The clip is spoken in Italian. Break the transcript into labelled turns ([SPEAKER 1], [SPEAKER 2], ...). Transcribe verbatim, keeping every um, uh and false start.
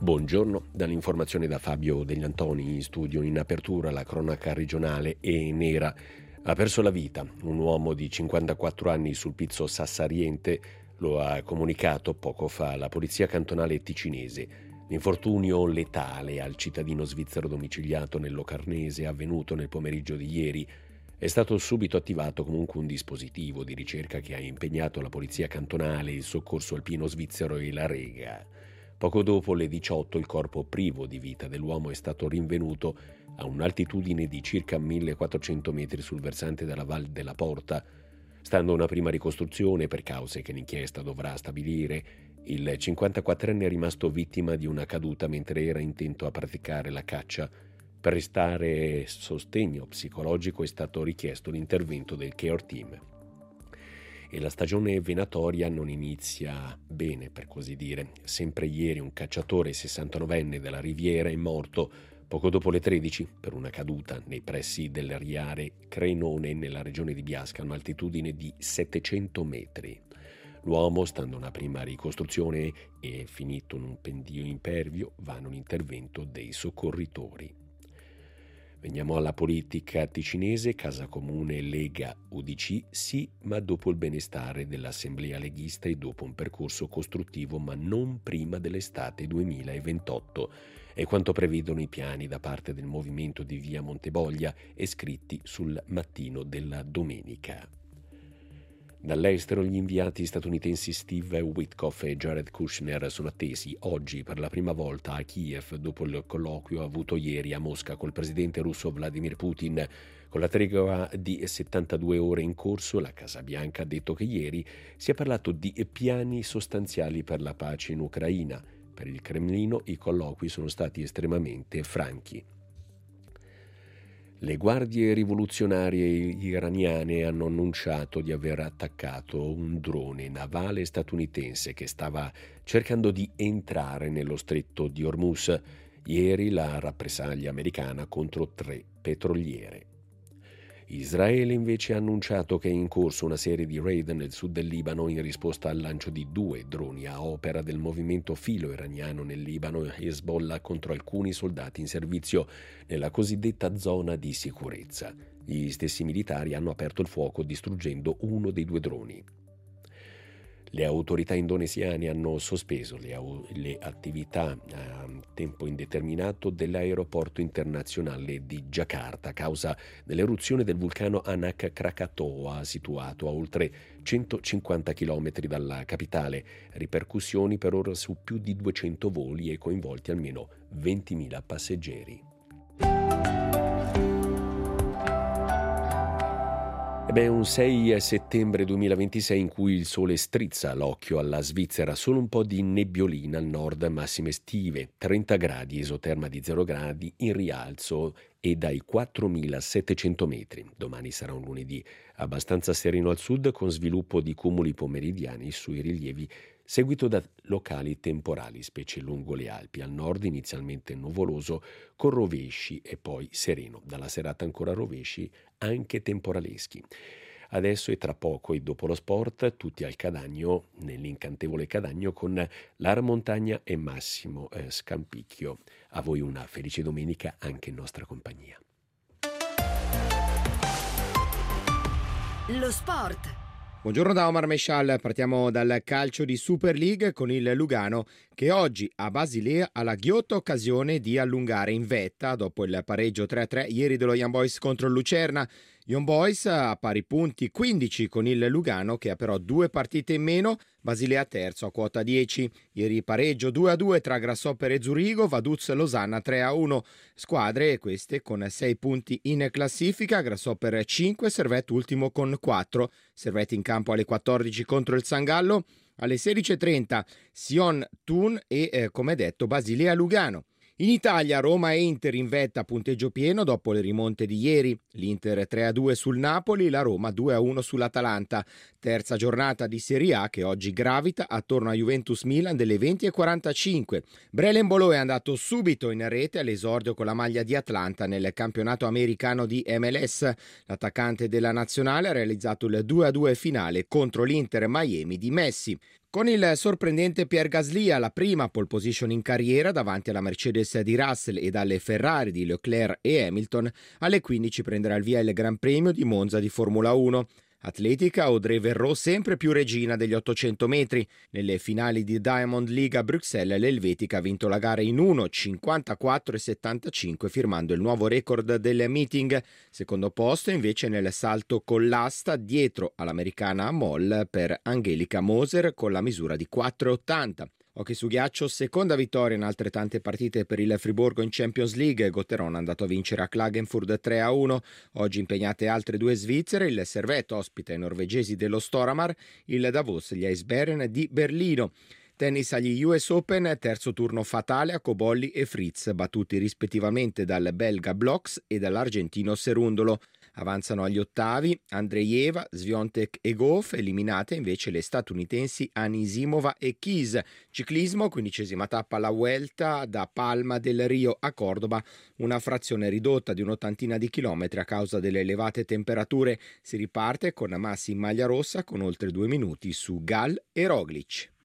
[SPEAKER 1] Buongiorno, dall'informazione da Fabio Degli Antoni, in studio. In apertura la cronaca regionale e nera. Ha perso la vita un uomo di cinquantaquattro anni sul Pizzo Sassariente, lo ha comunicato poco fa la polizia cantonale ticinese. L'infortunio letale al cittadino svizzero domiciliato nel Locarnese, avvenuto nel pomeriggio di ieri. È stato subito attivato comunque un dispositivo di ricerca che ha impegnato la polizia cantonale, il soccorso alpino svizzero e la Rega. Poco dopo le diciotto il corpo privo di vita dell'uomo è stato rinvenuto a un'altitudine di circa millequattrocento metri sul versante della Val della Porta. Stando a una prima ricostruzione, per cause che l'inchiesta dovrà stabilire, il cinquantaquattrenne è rimasto vittima di una caduta mentre era intento a praticare la caccia. Per restare sostegno psicologico è stato richiesto l'intervento del care team. E la stagione venatoria non inizia bene, per così dire. Sempre ieri un cacciatore sessantanovenne della Riviera è morto poco dopo le tredici per una caduta nei pressi del Riare Crenone nella regione di Biasca a un'altitudine di settecento metri. L'uomo, stando a una prima ricostruzione e finito in un pendio impervio, va in un intervento dei soccorritori. Veniamo alla politica ticinese. Casa Comune Lega U D C sì, ma dopo il benestare dell'assemblea leghista e dopo un percorso costruttivo, ma non prima dell'estate duemilaventotto. È quanto prevedono i piani da parte del movimento di via Monteboglia e scritti sul Mattino della domenica. Dall'estero gli inviati statunitensi Steve Witkoff e Jared Kushner sono attesi oggi per la prima volta a Kiev dopo il colloquio avuto ieri a Mosca col presidente russo Vladimir Putin. Con la tregua di settantadue ore in corso, la Casa Bianca ha detto che ieri si è parlato di piani sostanziali per la pace in Ucraina. Per il Cremlino i colloqui sono stati estremamente franchi. Le guardie rivoluzionarie iraniane hanno annunciato di aver attaccato un drone navale statunitense che stava cercando di entrare nello stretto di Hormuz. Ieri la rappresaglia americana contro tre petroliere. Israele invece ha annunciato che è in corso una serie di raid nel sud del Libano in risposta al lancio di due droni a opera del movimento filo-iraniano nel Libano e Hezbollah contro alcuni soldati in servizio nella cosiddetta zona di sicurezza. Gli stessi militari hanno aperto il fuoco distruggendo uno dei due droni. Le autorità indonesiane hanno sospeso le, au- le attività a tempo indeterminato dell'aeroporto internazionale di Giacarta a causa dell'eruzione del vulcano Anak Krakatoa, situato a oltre centocinquanta chilometri dalla capitale. Ripercussioni per ora su più di duecento voli e coinvolti almeno ventimila passeggeri. È un sei settembre duemilaventisei in cui il sole strizza l'occhio alla Svizzera, solo un po' di nebbiolina al nord, massime estive, trenta gradi, isoterma di zero gradi, in rialzo e dai quattromilasettecento metri. Domani sarà un lunedì abbastanza sereno al sud con sviluppo di cumuli pomeridiani sui rilievi seguito da locali temporali, specie lungo le Alpi. Al nord inizialmente nuvoloso con rovesci e poi sereno. Dalla serata ancora rovesci, anche temporaleschi. Adesso e tra poco e dopo lo sport, tutti al Cadagno, nell'incantevole Cadagno con Lara Montagna e Massimo eh, Scampicchio. A voi una felice domenica anche in nostra compagnia.
[SPEAKER 2] Lo sport.
[SPEAKER 3] Buongiorno da Omar Meshal, partiamo dal calcio di Super League con il Lugano che oggi a Basilea ha la ghiotta occasione di allungare in vetta dopo il pareggio tre a tre ieri dello Young Boys contro il Lucerna. Young Boys a pari punti quindici con il Lugano che ha però due partite in meno, Basilea terzo a quota dieci. Ieri pareggio due a due tra Grasshopper e Zurigo, Vaduz Losanna tre a uno. Squadre queste con sei punti in classifica, Grasshopper cinque, Servette ultimo con quattro. Servette in campo alle quattordici contro il Sangallo, alle sedici e trenta Sion Thun e eh, come detto Basilea Lugano. In Italia Roma e Inter in vetta a punteggio pieno dopo le rimonte di ieri, l'Inter tre a due sul Napoli, la Roma due a uno sull'Atalanta. Terza giornata di Serie A che oggi gravita attorno a Juventus Milan delle venti e quarantacinque. Brelen Bolo è andato subito in rete all'esordio con la maglia di Atlanta nel campionato americano di M L S. L'attaccante della nazionale ha realizzato il due a due finale contro l'Inter Miami di Messi. Con il sorprendente Pierre Gasly alla prima pole position in carriera davanti alla Mercedes di Russell e dalle Ferrari di Leclerc e Hamilton, alle quindici prenderà il via il Gran Premio di Monza di Formula uno. Atletica, Audrey Verreau sempre più regina degli ottocento metri. Nelle finali di Diamond League a Bruxelles l'elvetica ha vinto la gara in uno cinquantaquattro e settantacinque firmando il nuovo record del meeting. Secondo posto invece nel salto con l'asta dietro all'americana Moll per Angelica Moser con la misura di quattro virgola ottanta. Hockey su ghiaccio, seconda vittoria in altrettante partite per il Friburgo in Champions League. Gotteron è andato a vincere a Klagenfurt tre a uno. Oggi impegnate altre due svizzere. Il Servette ospita i norvegesi dello Storhamar, il Davos gli Eisbären di Berlino. Tennis agli U S Open, terzo turno fatale a Cobolli e Fritz, battuti rispettivamente dal belga Bloks e dall'argentino Serundolo. Avanzano agli ottavi Andreeva, Swiatek e Goff, eliminate invece le statunitensi Anisimova e Keys. Ciclismo, quindicesima tappa alla Vuelta da Palma del Rio a Cordoba, una frazione ridotta di un'ottantina di chilometri a causa delle elevate temperature. Si riparte con Massi in maglia rossa con oltre due minuti su Gal e Roglic.